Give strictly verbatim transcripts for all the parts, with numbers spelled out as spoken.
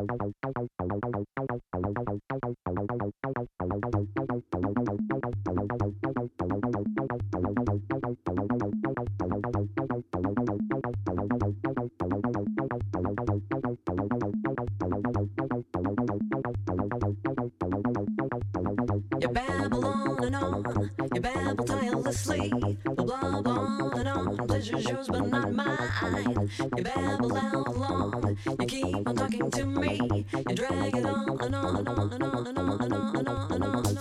You babble on and on, you babble tirelessly. Blah, blah, on and on, pleasure's yours but not mine. You babble out long, you keep on talking to me. You drag it on and on and on and on and on and on and on and on and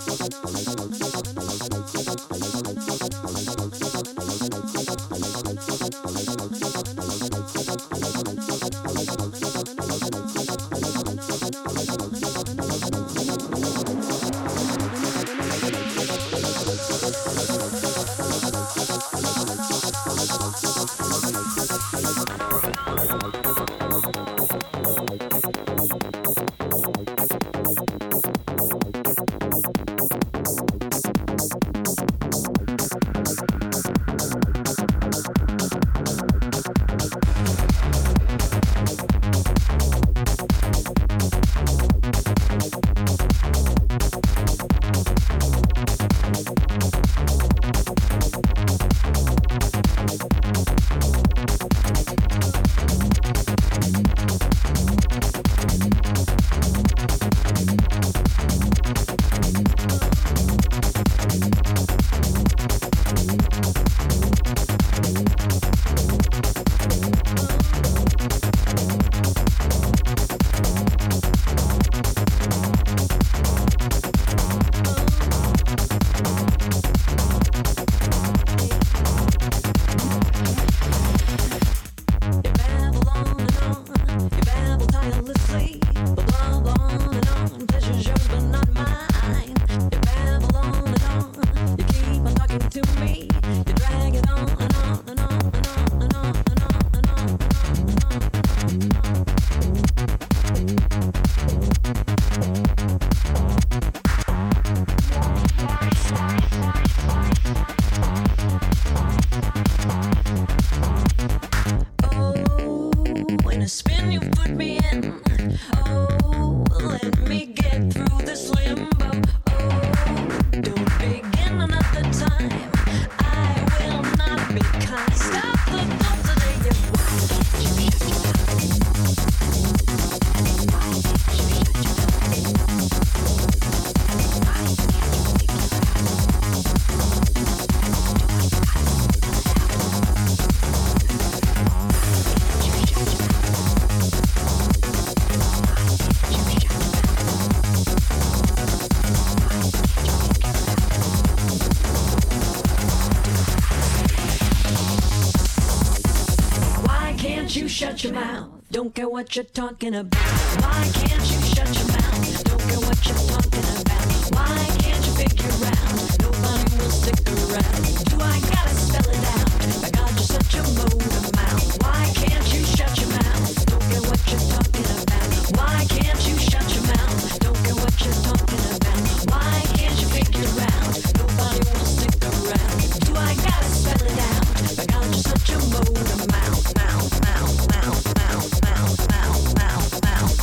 shut your mouth. Don't care what you're talking about. Why can't you shut your mouth? Don't care what you're talking about. Why can't you figure out? Nobody will stick around. Do I gotta spell it out? My God, you're such a motor mouth. Why can't you shut your mouth? Don't care what you're talking about. Why can't you shut your mouth? Don't care what you're talking about. Why can't you figure out? Nobody will stick around. Do I gotta spell it out? My God, you're such a motor mouth, mouth, mouth, mouth, mouth, mouth, mouth, mouth, mouth.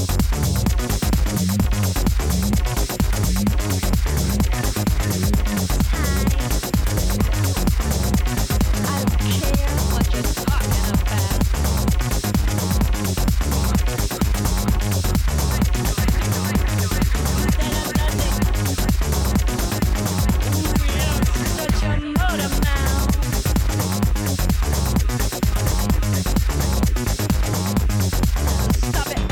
I don't care what you're talking about. Such a motor mouth. Stop it.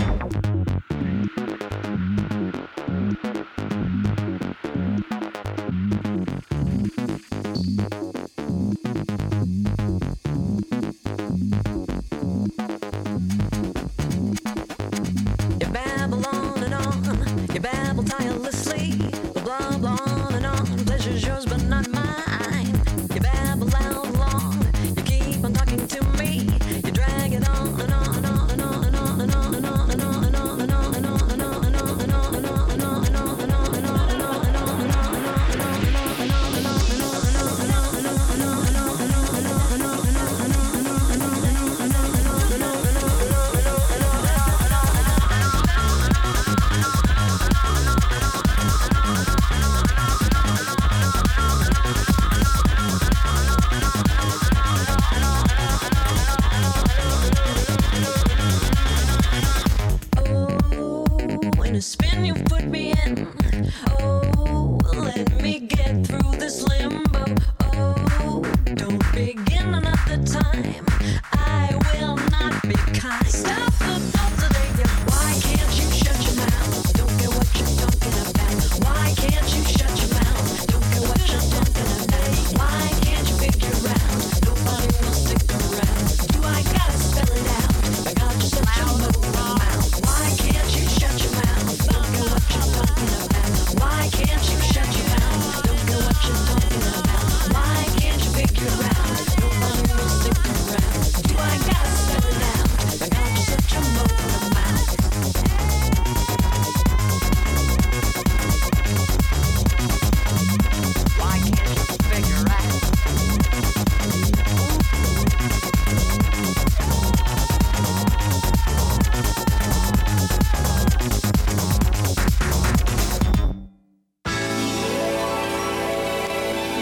You babble on and on, you babble tirelessly, blah blah on and on, pleasure's yours but not mine. You babble out long, you keep on talking to me, you drag it on and on and on and on and on and on and on and on and on and on and on and on and on and on and on and on and on and on and on and on. in a spin you put me in. Oh, let me get through this limbo. Oh, don't begin another time. I will not be kind. Stop the thought.